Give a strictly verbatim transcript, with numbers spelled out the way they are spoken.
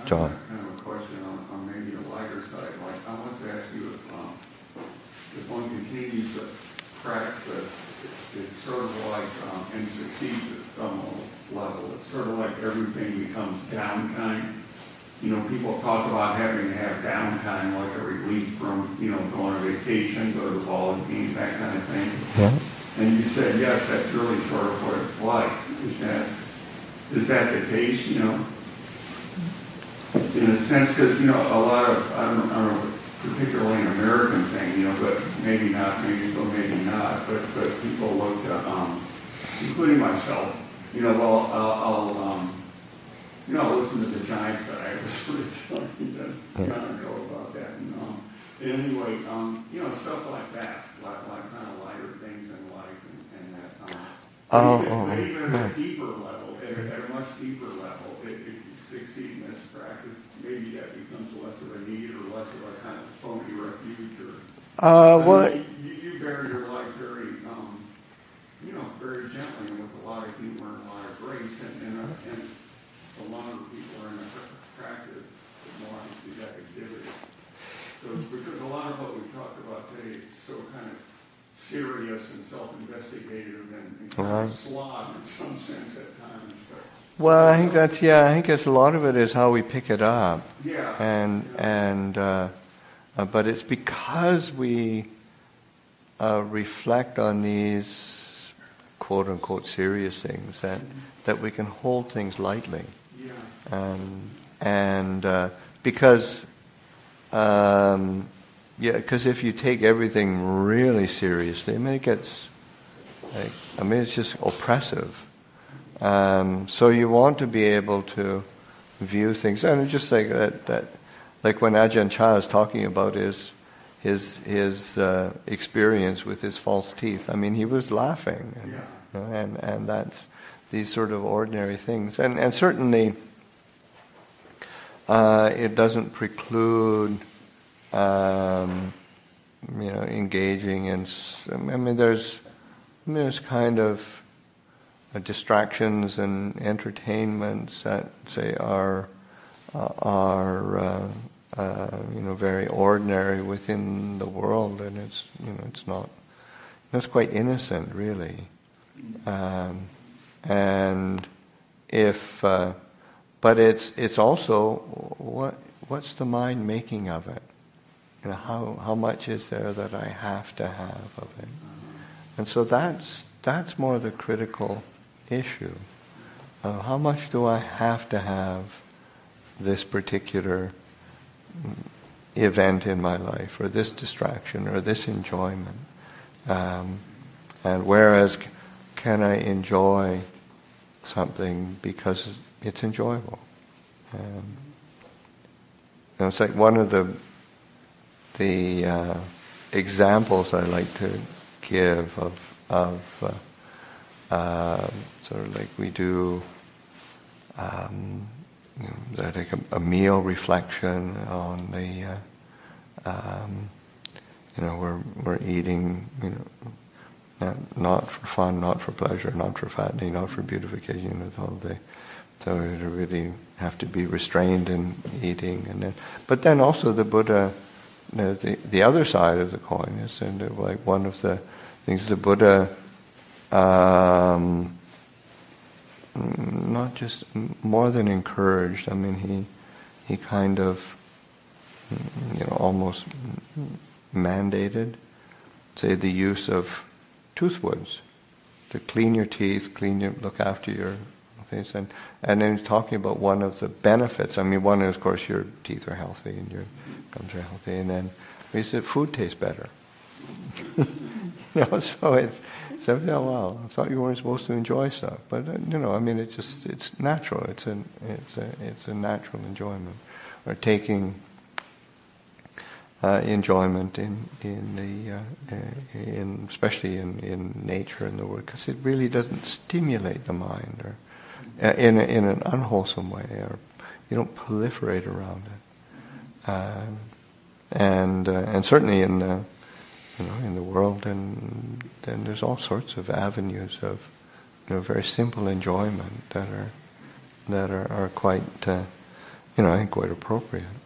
John. I have kind of a question on, on maybe the lighter side. Like, I want to ask you if, um, if one continues to practice, it's, it's sort of like, um, and succeeds at some level, it's sort of like everything becomes downtime. You know, people talk about having to have downtime, like a relief from, you know, going on vacation, go to the ball game, that kind of thing. Yeah. And you said, yes, that's really sort of what it's like. Is that, is that the case, you know? In a sense, because, you know, a lot of, I don't, I don't know, particularly an American thing, you know, but maybe not, maybe so, maybe not, but, but people look to, um, including myself, you know, well, I'll, I'll um, you know, I'll listen to the Giants that I was really telling to kind of go about that. And, um, anyway, um, you know, stuff like that, like, like kind of lighter things in life and, and that. Um, oh, but even, oh, but even no. at a deeper level, at, at a much deeper level, if you succeed in this practice, maybe that becomes less of a need or less of a kind of phony refuge. Or, Uh, I well, mean, you, you bear your life very, um, you know, very gently and with a lot of humor and a lot of grace. And, and, uh, and the longer people are in the practice, the more I see that exhibited. So it's because a lot of what we talked about today is so kind of serious and self-investigative and, and kind Right. of slog in some sense at times. But well, I think that's yeah. I think that's a lot of it is how we pick it up, yeah, and yeah. and uh, uh, but it's because we uh, reflect on these quote unquote serious things that that we can hold things lightly, Yeah. um, and uh, because. Um, yeah, because if you take everything really seriously, I mean, it gets, like, I mean, it's just oppressive. Um, so you want to be able to view things, and just like that, that like when Ajahn Chah is talking about his his his uh, experience with his false teeth. I mean, he was laughing, and Yeah. you know, and, and that's these sort of ordinary things, and and certainly. Uh, it doesn't preclude, um, you know, engaging in. I mean, there's there's kind of uh, distractions and entertainments that say are uh, are uh, uh, you know very ordinary within the world, and it's you know it's not. It's quite innocent, really, um, and if. Uh, But it's it's also what what's the mind making of it? You know, how how much is there that I have to have of it? And so that's that's more the critical issue. Uh, how much do I have to have this particular event in my life, or this distraction, or this enjoyment? Um, and whereas, can I enjoy something because it's enjoyable? Um, you know, it's like one of the the uh, examples I like to give of of uh, uh, sort of like we do um, you know, like a, a meal reflection on the uh, um, you know we're we're eating you know not, not for fun, not for pleasure, not for fattening, not for beautification, you know, all day. So we really have to be restrained in eating, and then, but then also the Buddha, you know, the the other side of the coin is, and like one of the things the Buddha, um, not just more than encouraged. I mean, he he kind of, you know, almost mandated, say, the use of toothwoods to clean your teeth, clean your, look after your things, and and then he's talking about one of the benefits. I mean, one is, of course, your teeth are healthy and your gums are healthy, and then he said food tastes better. You know, so it's so yeah, wow. I thought you weren't supposed to enjoy stuff, but you know, I mean, it's just it's natural. It's a it's a it's a natural enjoyment, or taking uh, enjoyment in in the uh, in especially in, in nature and the world, because it really doesn't stimulate the mind, or uh, in a, in an unwholesome way, or you don't proliferate around it, uh, and uh, and certainly in the you know in the world, and then there's all sorts of avenues of you know very simple enjoyment that are that are, are quite uh, you know, I think quite appropriate.